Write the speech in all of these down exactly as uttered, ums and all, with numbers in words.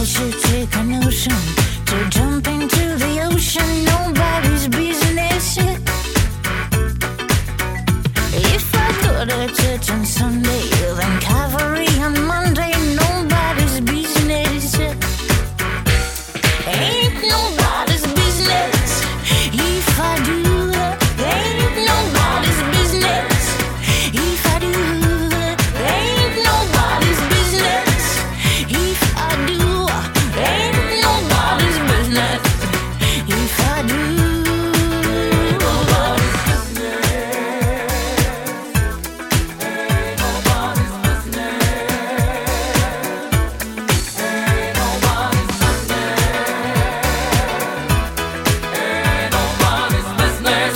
should take a notion to jump into the ocean, nobody's business. If I go to church on Sunday, then cavalry on Monday, nobody's business. Ain't nobody's business. If I do, ain't nobody's business. If I do, ain't nobody's business. If I do, ain't nobody's business. If I do, ain't nobody's business. Ain't nobody's business. Ain't nobody's business.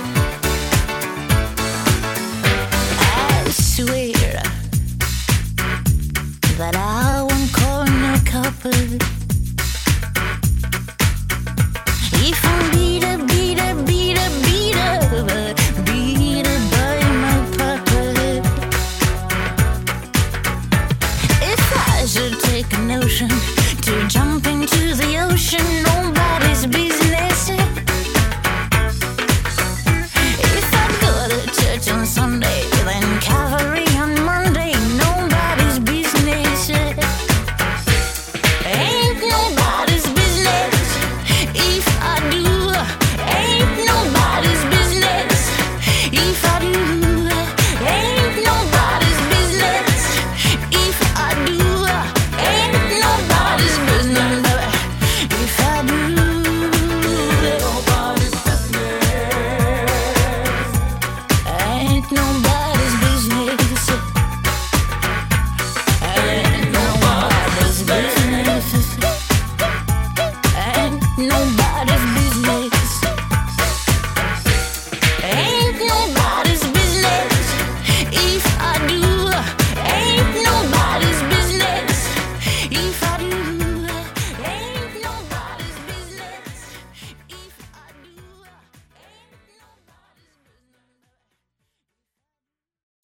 I swear that I won't call no couple. If I'm beat up, beat up, beat up, beat up, beat up by my papa. If I should take a notion